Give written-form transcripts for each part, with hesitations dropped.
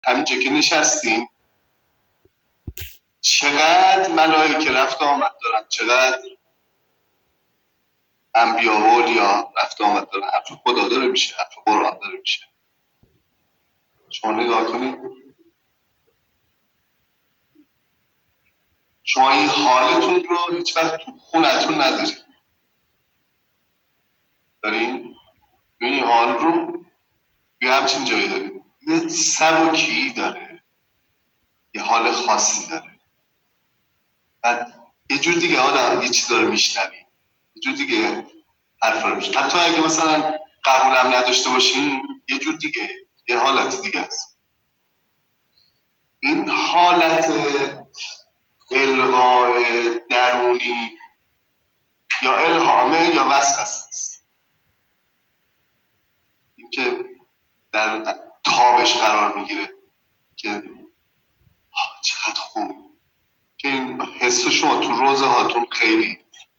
همینجا که نشستیم چقدر ملائکه رفت آمد دارن، چقدر انبیا و اولیا رفت آمد دارن، حرف خدا داره میشه، حرف قرآن داره میشه. شما نگاه کنید، شما این حالتون رو هیچ وقت تو خونتون ندارید، دارین این حال رو یه همچین جایی دارید، یه سبکی داره، یه حال خاصی داره. بعد یه جور دیگه آدم یه چیزا رو میشنوی، یه جور دیگه حرفا رو میشنوی، حتی اگه مثلا قبولم نداشته باشین یه جور دیگه، یه حالت دیگه است. این حالت القاء درونی یا الهامه یا وسوسه است، این که در تابش قرار میگیره که چقدر خوب که این حس شما تو روزه هاتون خیلی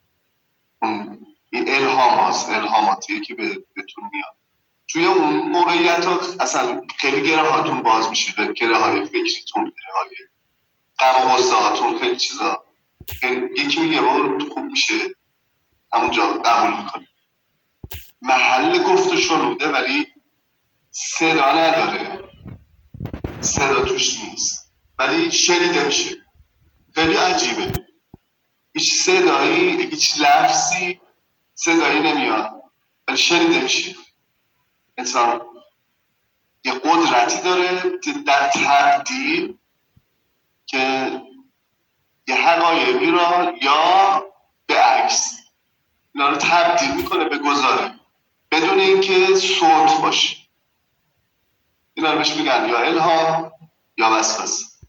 این الهاماتیه که بهتون میاد توی اون موقعیت ها، اصلا خیلی گره هاتون باز میشه، گره های فکریتون، گره های غم و غصه هاتون، خیلی چیزا یکی میگه بابا خوب میشه، همونجا قبول میکنه. محل گفت و شنوده ولی صدا نداره، صدا توش نیست ولی شنیده میشه. خیلی عجیبه، هیچ صدایی، هیچ لفظی صدایی نمیاد ولی شنیده میشه. انسان یه قدرتی داره در تبدیل که یه حقایقی را یا به عکس اینا رو تبدیل میکنه به گزاره بدون اینکه صوت باشه. اینا رو بهش میگن یا الهام یا وسوسه.